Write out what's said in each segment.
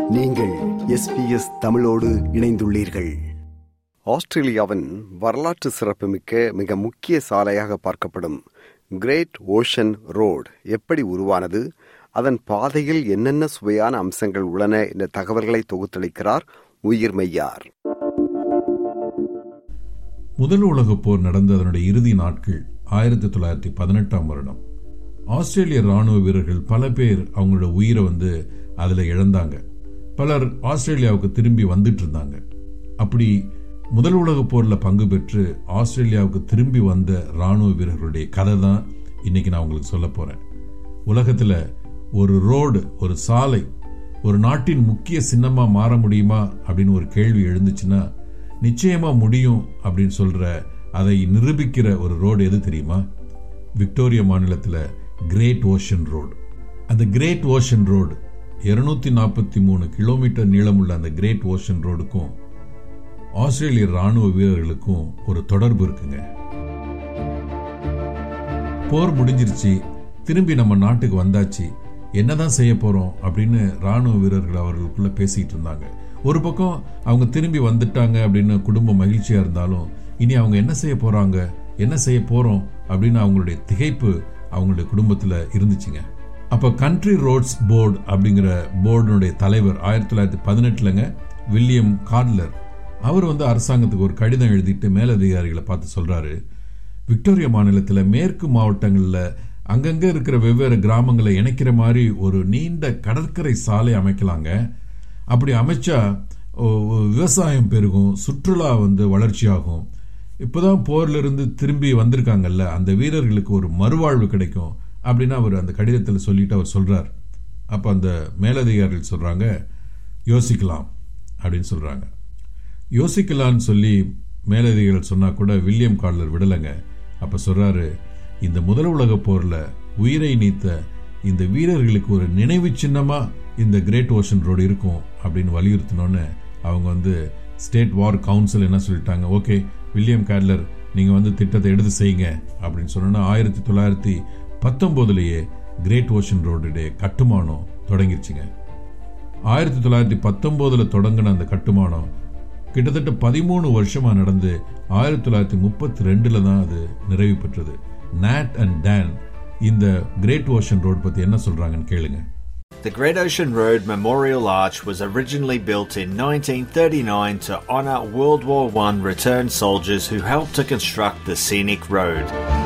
நீங்கள் SBS தமிழோடு இணைந்துள்ளீர்கள். ஆஸ்திரேலியாவின் வரலாற்று சிறப்புமிக்க மிக முக்கிய சாலையாக பார்க்கப்படும் கிரேட் ஓஷன் ரோடு எப்படி உருவானது, அதன் பாதையில் என்னென்ன சுவையான அம்சங்கள் உள்ளன என்ற தகவல்களை தொகுத்தளிக்கிறார் உயிர் மெய்யார். முதல் உலகப் போர் நடந்த அதனுடைய இறுதி நாட்கள் 1918 வருடம். ஆஸ்திரேலிய ராணுவ வீரர்கள் பல பேர் அவங்களோட உயிரை அதில் இழந்தாங்க. பலர் ஆஸ்திரேலியாவுக்கு திரும்பி வந்துட்டு இருந்தாங்க. அப்படி முதல் உலகப் போரில் பங்கு பெற்று ஆஸ்திரேலியாவுக்கு திரும்பி வந்த ராணுவ வீரர்களுடைய கதை தான் இன்னைக்கு நான் உங்களுக்கு சொல்ல போறேன். உலகத்தில் ஒரு ரோடு, ஒரு சாலை ஒரு நாட்டின் முக்கிய சின்னமா மாற முடியுமா அப்படின்னு ஒரு கேள்வி எழுந்துச்சுன்னா நிச்சயமா முடியும் அப்படின்னு சொல்ற, அதை நிரூபிக்கிற ஒரு ரோடு எது தெரியுமா? விக்டோரியா மாநிலத்தில் கிரேட் ஓஷன் ரோடு. அந்த கிரேட் ஓஷன் ரோடு 243 கிலோமீட்டர் நீளமுள்ள அந்த கிரேட் ஓஷன் ரோடுக்கும் ஆஸ்திரேலிய ராணுவ வீரர்களுக்கும் ஒரு தொடர்பு இருக்குங்க. போர் முடிஞ்சிருச்சு, திரும்பி நம்ம நாட்டுக்கு வந்தாச்சு, என்னதான் செய்ய போறோம் அப்படின்னு ராணுவ வீரர்கள் அவர்களுக்குள்ள பேசிட்டு இருந்தாங்க. ஒரு பக்கம் அவங்க திரும்பி வந்துட்டாங்க அப்படின்னு குடும்பம் மகிழ்ச்சியா இருந்தாலும், இனி அவங்க என்ன செய்ய போறாங்க, என்ன செய்ய போறோம் அப்படின்னு அவங்களுடைய திகைப்பு அவங்களுடைய குடும்பத்துல இருந்துச்சுங்க. அப்ப கண்ட்ரி ரோட்ஸ் போர்டு அப்படிங்கிற போர்டுடைய தலைவர் 1918 வில்லியம் கார்ட்லர் அவர் அரசாங்கத்துக்கு ஒரு கடிதம் எழுதிட்டு மேலதிகாரிகளை பார்த்து சொல்றாரு, விக்டோரியா மாநிலத்தில் மேற்கு மாவட்டங்களில் அங்கங்க இருக்கிற வெவ்வேறு கிராமங்களை இணைக்கிற மாதிரி ஒரு நீண்ட கடற்கரை சாலை அமைக்கலாங்க. அப்படி அமைச்சா விவசாயம் பெருகும், சுற்றுலா வளர்ச்சியாகும். இப்போதான் போர்ல இருந்து திரும்பி வந்திருக்காங்கல்ல, அந்த வீரர்களுக்கு ஒரு மறுவாழ்வு கிடைக்கும் அப்படின்னு அவர் அந்த கடிதத்தில் சொல்லிட்டு அவர் சொல்றார். அப்ப அந்த மேலதிகாரிகள் சொல்றாங்க, யோசிக்கலாம் அப்படின்னு சொல்றாங்க. யோசிக்கலான்னு சொல்லி மேலதிகாரிகள் சொன்னா கூட வில்லியம் கார்ட்லர் விடலைங்க. அப்ப சொல்றாரு, இந்த முதல் உலக போர்ல உயிரை நீத்த இந்த வீரர்களுக்கு ஒரு நினைவு சின்னமா இந்த கிரேட் ஓஷன் ரோடு இருக்கும் அப்படின்னு வலியுறுத்தினோன்னு அவங்க ஸ்டேட் வார் கவுன்சில் என்ன சொல்லிட்டாங்க, ஓகே வில்லியம் கார்ட்லர் நீங்க திட்டத்தை எடுத்து செய்யுங்க அப்படின்னு சொன்னா 1919 கிரேட் ஓஷன் ரோடுடைய கட்டுமானம் தொடங்கிருச்சுங்க. 1919 தொடங்கின அந்த கட்டுமானம் கிட்டத்தட்ட 13 வருஷமா நடந்து 1932 தான் அது நிறைவு பெற்றது. நாட் அண்ட் டான் இந்த கிரேட் ஓஷன் ரோடு பத்தி என்ன சொல்றாங்கன்னு கேளுங்க. The Great Ocean Road Memorial Arch was originally built in 1939 to honor World War I returned soldiers who helped to construct the scenic road.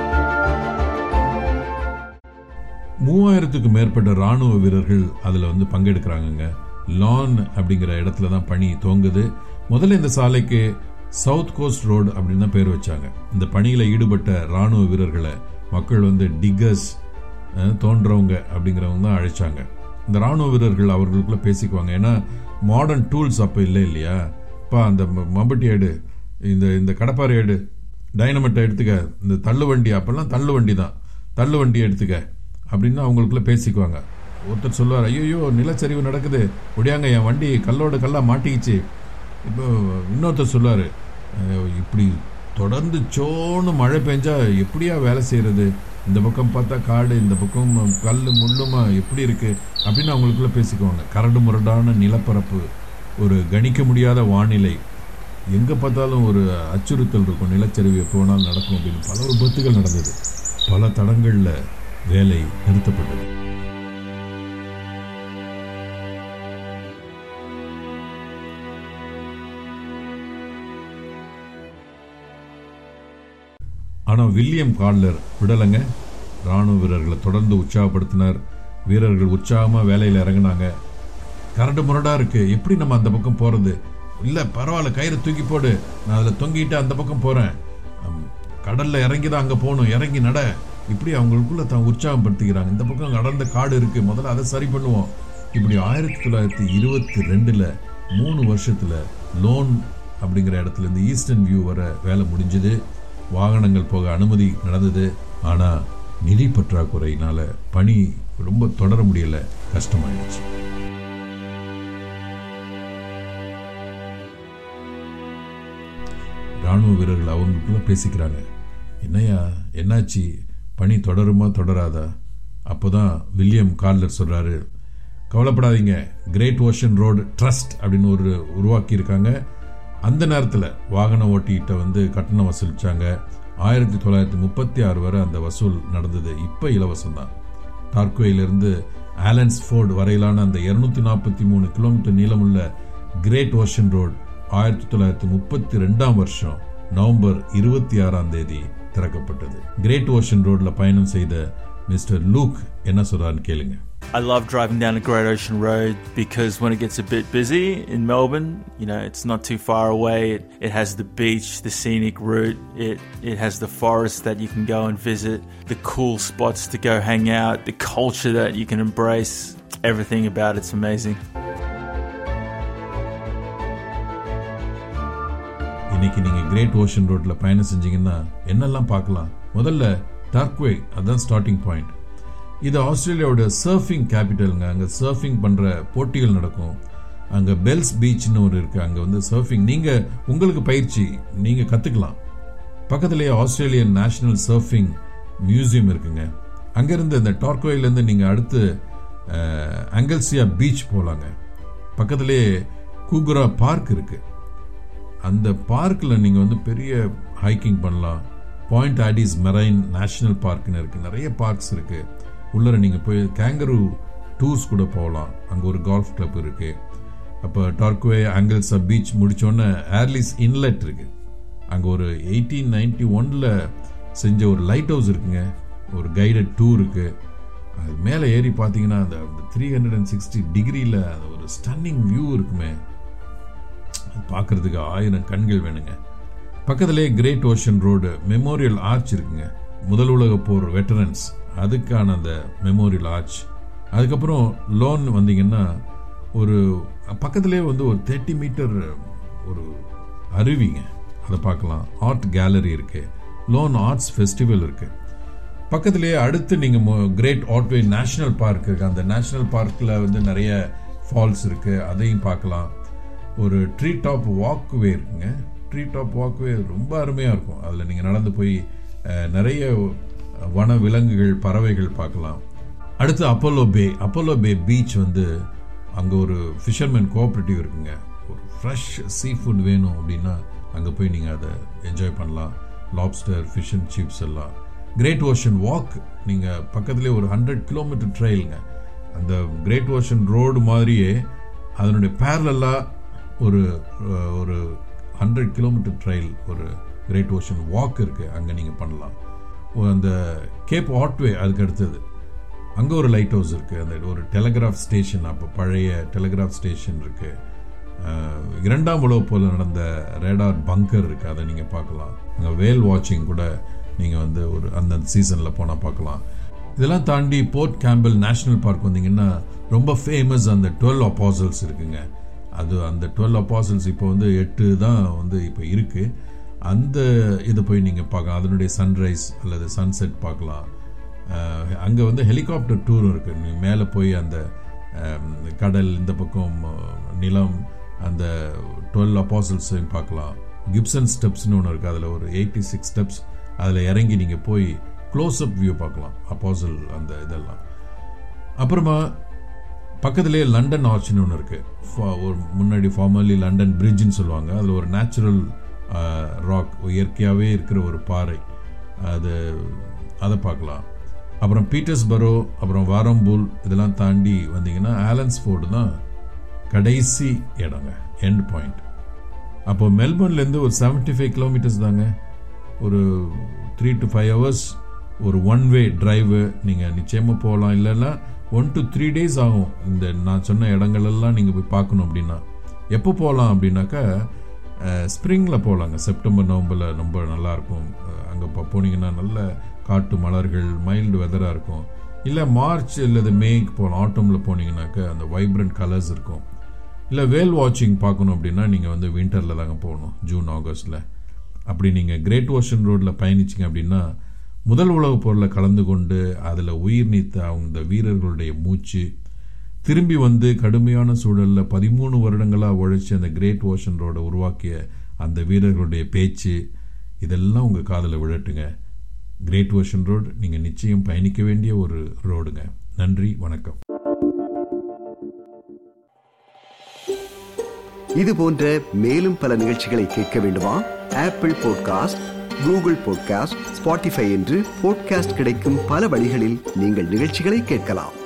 3000க்கும் மேற்பட்ட ராணுவ வீரர்கள் அதுல பங்கெடுக்கிறாங்க. லான் அப்படிங்கிற இடத்துல தான் பணி துவங்குது. முதல்ல இந்த சாலைக்கு சவுத் கோஸ்ட் ரோடு அப்படின்னு தான் பேர் வச்சாங்க. இந்த பணியில ஈடுபட்ட ராணுவ வீரர்களை மக்கள் டிகர்ஸ், தோன்றவங்க அப்படிங்கிறவங்க தான் அழைச்சாங்க. இந்த ராணுவ வீரர்கள் அவர்களுக்குள்ள பேசிக்குவாங்க. ஏன்னா மாடர்ன் டூல்ஸ் அப்போ இல்லை இல்லையா. இப்போ அந்த மம்பட்டி எடு, இந்த கடப்பாறை எடு, டைனமெட்டை எடுத்துக்க, இந்த தள்ளுவண்டி, அப்பெல்லாம் தள்ளுவண்டி தான், தள்ளுவண்டி எடுத்துக்க அப்படின்னு அவங்களுக்குள்ள பேசிக்குவாங்க. ஒருத்தர் சொல்லுவார், ஐயோ நிலச்சரிவு நடக்குது, ஒடியாங்க என் வண்டி கல்லோடு கல்லா மாட்டிக்கிச்சு. இப்போ இன்னொருத்தர் சொல்லுவார், இப்படி தொடர்ந்து சோன்னு மழை பெஞ்சா எப்படியா வேலை செய்யறது, இந்த பக்கம் பார்த்தா காடு, இந்த பக்கம் கல் முள்ளுமா எப்படி இருக்கு அப்படின்னு அவங்களுக்குள்ள பேசிக்குவாங்க. கரடு முரடான நிலப்பரப்பு, ஒரு கணிக்க முடியாத வானிலை, எங்க பார்த்தாலும் ஒரு அச்சுறுத்தல் இருக்கும், நிலச்சரிவு எப்போ வேணாலும் நடக்கும் அப்படின்னு பல விபத்துகள் நடந்தது. பல தடங்கள்ல வேலை நிறுத்தப்பட்டது. ஆனா வில்லியம் கார்ட்லர் விடலைங்க. ராணுவ வீரர்களை தொடர்ந்து உற்சாகப்படுத்தினார். வீரர்கள் உற்சாகமா வேலையில இறங்கினாங்க. கரடு முரடா இருக்கு, எப்படி நம்ம அந்த பக்கம் போறது, இல்ல பரவாயில்ல கயிறு தூக்கி போடு, நான் அதுல தொங்கிட்டு அந்த பக்கம் போறேன், கடல்ல இறங்கிதான் அங்க போகணும், இறங்கி நட, இப்படி அவங்களுக்குள்ள தான் உற்சாகப்படுத்திக்கிறாங்க. இந்த பக்கம் அடர்ந்த காடு இருக்கு, முதல்ல அதை சரி பண்ணுவோம். இப்படி 1922 3 வருஷத்துல லோன் அப்படிங்கிற இடத்துல இருந்து ஈஸ்டர்ன் வியூ வர வேலை முடிஞ்சது. வாகனங்கள் போக அனுமதி நடந்தது. ஆனா நிதி பற்றாக்குறையினால பணி ரொம்ப தொடர முடியல, கஷ்டமாயிடுச்சு. ராணுவ வீரர்கள் அவங்களுக்குள்ள பேசிக்கிறாங்க, என்னையா என்னாச்சு, பணி தொடருமா தொடராதா? அப்போதான் வில்லியம் கார்ட்லர் சொல்றாரு, கவலைப்படாதீங்க, கிரேட் ஓஷன் ரோடு ட்ரஸ்ட் அப்படின்னு ஒரு உருவாக்கி இருக்காங்க. அந்த நேரத்தில் வாகன ஓட்டிகிட்ட வந்து கட்டணம் வசூலிச்சாங்க. 1936 வரை அந்த வசூல் நடந்தது. இப்போ இலவசம் தான். டார்க்வேயிலிருந்து ஆலன்ஸ்ஃபோர்ட் வரையிலான அந்த 243 கிலோமீட்டர் நீளமுள்ள கிரேட் ஓஷன் ரோடு 1932 வருஷம் நவம்பர் 26 திறக்கப்பட்டது. கிரேட் ஓஷன் ரோட்ல பயணம் செய்த மிஸ்டர் லூக் என்ன சொல்றாருன்னு கேளுங்க. I love driving down the Great Ocean Road because when it gets a bit busy in Melbourne, it's not too far away. It has the beach, the scenic route. It has the forest that you can go and visit, the cool spots to go hang out, the culture that you can embrace. Everything about it's amazing. இன்னைக்கு நீங்க great ocean ரோட்ல பயணம் செஞ்சீங்கன்னா என்னெல்லாம் பார்க்கலாம்? முதல்ல டார்க்வே, அதான் starting point. இது ஆஸ்திரேலியாவோட சர்ஃபிங் கேபிட்டலுங்க. அங்கே சர்ஃபிங் பண்ணுற போட்டிகள் நடக்கும். அங்கே பெல்ஸ் பீச்னு ஒரு இருக்குது. அங்கே வந்து சர்ஃபிங் நீங்கள் உங்களுக்கு பயிற்சி நீங்கள் கற்றுக்கலாம். பக்கத்துலேயே ஆஸ்திரேலியன் நேஷனல் சர்ஃபிங் மியூசியம் இருக்குங்க. அங்கேருந்து இந்த டார்க்வேலேருந்து நீங்கள் அடுத்து ஆங்கல்சியா பீச் போகலாங்க. பக்கத்துலேயே கூகுரா பார்க் இருக்குது. அந்த பார்க்கில் நீங்கள் வந்து பெரிய ஹைக்கிங் பண்ணலாம். பாயிண்ட் ஆடிஸ் மெரைன் நேஷனல் பார்க்னு இருக்குது. நிறைய பார்க்ஸ் இருக்குது. உள்ளர நீங்கள் போய் கேங்கரு டூர்ஸ் கூட போகலாம். அங்கே ஒரு கால்ஃப் கிளப் இருக்குது. அப்போ டார்க்வே ஆங்கிள்ஸா பீச் முடித்தோன்னே ஏர்லிஸ் இன்லெட் இருக்குது. அங்கே ஒரு 1891 செஞ்ச ஒரு லைட் ஹவுஸ் இருக்குங்க. ஒரு கைடட் டூர் இருக்குது. அது மேலே ஏறி பார்த்தீங்கன்னா அந்த 360 டிகிரியில் அந்த ஒரு ஸ்டன்னிங் வியூ இருக்குமே. பார்க்கறதுக்கு 1000 கண்கள் வேணுங்க. பக்கத்துலேயே great ocean road memorial arch இருக்குங்க. முதல் உலக போர் வெட்டரன்ஸ் அதுக்கான அந்த மெமோரியல் ஆர்ச். அதுக்கப்புறம் லோன் வந்தீங்கன்னா ஒரு பக்கத்துலேயே வந்து ஒரு 30 மீட்டர் ஒரு அருவிங்க, அதை பார்க்கலாம். ஆர்ட் கேலரி இருக்கு. லோன் ஆர்ட்ஸ் ஃபெஸ்டிவல் இருக்கு. பக்கத்துலேயே அடுத்து நீங்கள் கிரேட் ஆட்வே நேஷனல் பார்க் இருக்கு. அந்த நேஷனல் பார்க்கில் வந்து நிறைய ஃபால்ஸ் இருக்கு, அதையும் பார்க்கலாம். ஒரு ட்ரீ டாப் வாக்வே இருக்குங்க. ட்ரீ டாப் வாக்வே ரொம்ப அருமையாக இருக்கும். அதில் நீங்கள் நடந்து போய் நிறைய வன விலங்குகள், பறவைகள் பார்க்கலாம். அடுத்து அப்போலோ பே பீச் வந்து அங்கே ஒரு ஃபிஷர்மேன் கோஆப்ரேட்டிவ் இருக்குங்க. ஒரு ஃப்ரெஷ் சீ ஃபுட் வேணும் அப்படின்னா அங்கே போய் நீங்கள் அதை என்ஜாய் பண்ணலாம். லாப்ஸ்டர், ஃபிஷ் அண்ட் சிப்ஸ் எல்லாம். கிரேட் ஓஷன் வாக் நீங்கள் பக்கத்துலேயே ஒரு 100 கிலோமீட்டர் ட்ரெயிலுங்க. அந்த கிரேட் ஓஷன் ரோடு மாதிரியே அதனுடைய பேரலாக ஒரு 100 கிலோமீட்டர் ட்ரெயில், ஒரு கிரேட் ஓஷன் வாக் இருக்குது. அங்கே நீங்கள் பண்ணலாம். அந்த கேப் ஆட்வே அதுக்கு அடுத்தது அங்கே ஒரு லைட் ஹவுஸ் இருக்குது. அந்த ஒரு டெலிகிராஃப் ஸ்டேஷன், அப்போ பழைய டெலிகிராஃப் ஸ்டேஷன் இருக்குது. 2ஆம் உலக போல நடந்த ரேடார் பங்கர் இருக்குது, அதை நீங்கள் பார்க்கலாம். அங்கே வேல் வாட்சிங் கூட நீங்கள் வந்து ஒரு அந்த சீசனில் போனால் பார்க்கலாம். இதெல்லாம் தாண்டி போர்ட் கேம்பல் நேஷனல் பார்க் வந்தீங்கன்னா ரொம்ப ஃபேமஸ் அந்த 12 அப்பாசல்ஸ் இருக்குங்க. அது அந்த 12 அப்பாசல்ஸ் இப்போ வந்து 8 தான் வந்து இப்போ இருக்குது. அந்த இதை போய் நீங்கள் பார்க்கலாம். அதனுடைய சன்ரைஸ் அல்லது சன்செட் பார்க்கலாம். அங்கே வந்து ஹெலிகாப்டர் டூரும் இருக்குது. நீங்கள் மேலே போய் அந்த கடல், இந்த பக்கம் நிலம், அந்த 12 அப்பாசல்ஸையும் பார்க்கலாம். கிப்சன் ஸ்டெப்ஸ்னு ஒன்று இருக்குது. அதில் ஒரு 86 ஸ்டெப்ஸ். அதில் இறங்கி நீங்கள் போய் க்ளோஸ்அப் வியூ பார்க்கலாம், அப்பாசல் அந்த இதெல்லாம். அப்புறமா பக்கத்துலேயே லண்டன் ஆர்ச்னு ஒன்று இருக்குது. ஒரு முன்னாடி ஃபார்மலி லண்டன் பிரிட்ஜுன்னு சொல்லுவாங்க. அதில் ஒரு நேச்சுரல் ராக், இயற்கையாகவே இருக்கிற ஒரு பாறை, அதை பார்க்கலாம். அப்புறம் பீட்டர்ஸ்பரோ, அப்புறம் வாரம்பூல், இதெல்லாம் தாண்டி வந்தீங்கன்னா ஆலன்ஸ்ஃபோர்டு தான் கடைசி இடங்க, எண்ட் பாயிண்ட். அப்போ மெல்பர்ன்லேருந்து ஒரு 75 கிலோமீட்டர்ஸ் தாங்க. ஒரு 3 to 5 hours ஒரு ஒன் வே டிரைவு. நீங்கள் நிச்சயமாக போகலாம். இல்லைன்னா 1 to 3 days ஆகும். இந்த நான் சொன்ன இடங்களெல்லாம் நீங்கள் போய் பார்க்கணும் அப்படின்னா. எப்போ போகலாம் அப்படின்னாக்கா ஸ்ப்ரிங்கில் போகலாங்க. செப்டம்பர், நவம்பரில் ரொம்ப நல்லாயிருக்கும். அங்கே போனீங்கன்னா நல்ல காட்டு மலர்கள், மைல்டு வெதராக இருக்கும். இல்லை மார்ச் இல்லது மேக்கு போகலாம். ஆட்டமில் போனீங்கன்னாக்கா அந்த வைப்ரண்ட் கலர்ஸ் இருக்கும். இல்லை வேல் வாட்சிங் பார்க்கணும் அப்படின்னா நீங்கள் வந்து வின்டரில் தாங்க போகணும், ஜூன், ஆகஸ்டில். அப்படி நீங்கள் கிரேட் ஓஷன் ரோடில் பயணிச்சிங்க அப்படின்னா முதல் உலகப் போரில் கலந்து கொண்டு அதில் உயிர் நீத்த அவங்க வீரர்களுடைய மூச்சு, திரும்பி வந்து கடுமையான சூழலில் 13 வருடங்களாக உழைச்சி அந்த கிரேட் ஓஷன் ரோடை உருவாக்கிய அந்த வீரர்களுடைய பேச்சு, இதெல்லாம் உங்கள் காதில் விழட்டுங்க. கிரேட் ஓஷன் ரோடு நீங்கள் நிச்சயம் பயணிக்க வேண்டிய ஒரு ரோடுங்க. நன்றி, வணக்கம். இது போன்ற மேலும் பல நிகழ்ச்சிகளை கேட்க வேண்டுமா? Apple podcast, Google podcast, Spotify என்று பாட்காஸ்ட் கிடைக்கும் பல வழிகளில் நீங்கள் நிகழ்ச்சிகளை கேட்கலாம்.